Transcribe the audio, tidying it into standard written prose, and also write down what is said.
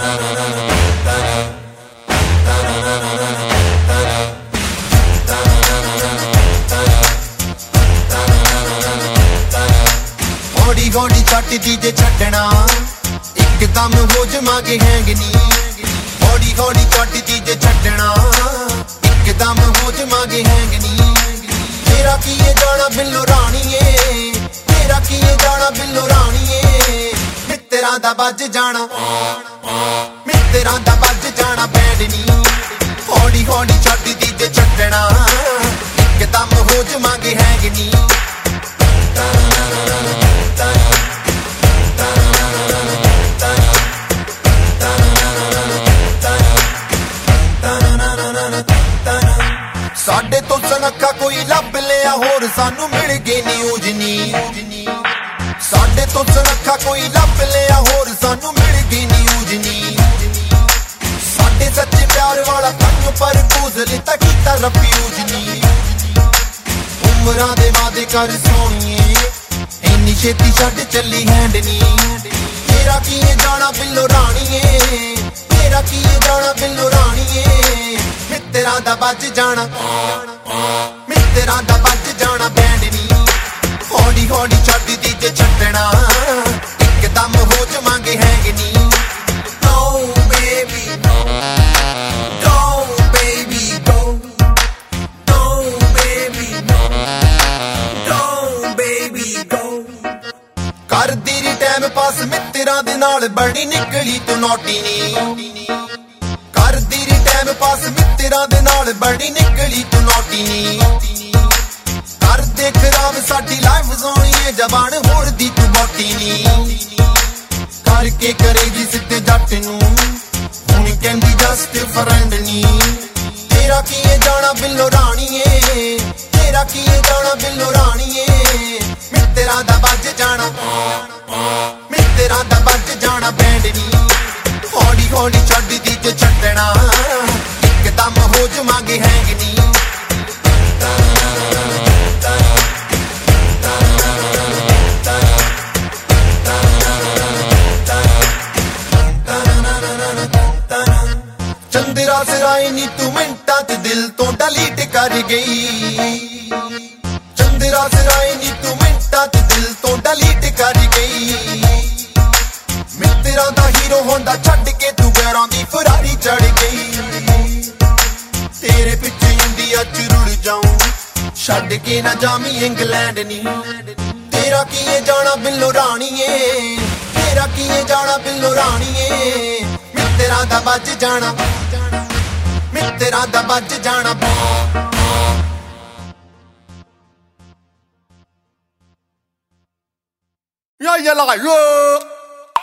हौली हौली छड्डदी जे छड्डना एकदम हो जावांगे हैंग नी हौली हौली छड्डदी जे छड्डना एकदम हो जावांगे हैंग नी तेरा की ये जाना बिल्लो राणीए तेरा की ये जाना बिल्लो राणीए मित्तरां दा बज जाना मित्तरां दा बज जाना बैंड नी हौली हौली छड्डदी जे छड्डना एकदम हो जावांगे हैंग नी साडे तो सनखा कोई लब लिया होर सानू मिल गई न्यूज नी साडे तो सनखा कोई लब लिया होर सानू मिल गई न्यूज नी साडे सच्चे प्यार वाला तन्नू पर पूजली तक कीता रफ्यूज नी उमरां दे वादे कर सोनिए इन्नी छेती छड्ड चली हैंड नी तेरा की जाना बिल्लो राणीए तेरा की जाना बिल्लो राणीए मित्तरां दा बज जाना मित्तरां दा बज जाना बैंड नी हौली हौली छड्डदी जे छड्डना एकदम हो जावांगे हैंग नी No baby No baby go No baby No baby go करदी री टाइम पास मित्तरां दे नाल बड़ी निकली तू नोटी नी करदी री टाइम पास मित्तरां दे नाल बड़ी निकली तू नोटी नी कर दे खराब साडी लाइफ सोहणीए जबान होर दी तू बोटी नी करके करेगी सिद्धे जट नू हुण कहंदी जस्ट फ्रेंड नी तेरा की जाना बिल्लो राणीए तेरा की जाना बिल्लो राणीए मित्तरां दा बज जाना मित्तरां दा बज जाना बैंड नी हौली हौली छड्डदी जे छड्डना एकदम हो जावांगे हैंग नी चंद्रा सिराए नी तू मिंटां च दिल तो डिलीट कर गई चंद्रा सिराए नी तू मिंटां च दिल तो डिलीट कर गई मित्तरां दा हीरो होंदा छड्ड के तू गैरां दी फरारी चढ़ गई तेरे पिछे इंडिया च रुड़ जाऊं छड्ड के ना जामी इंग्लैंड नी तेरा की जाना बिल्लो राणीए तेरा की जाना बिल्लो राणीए मित्तरां दा बज जाना मित्तरां दा बज जाना 呀呀啦哟。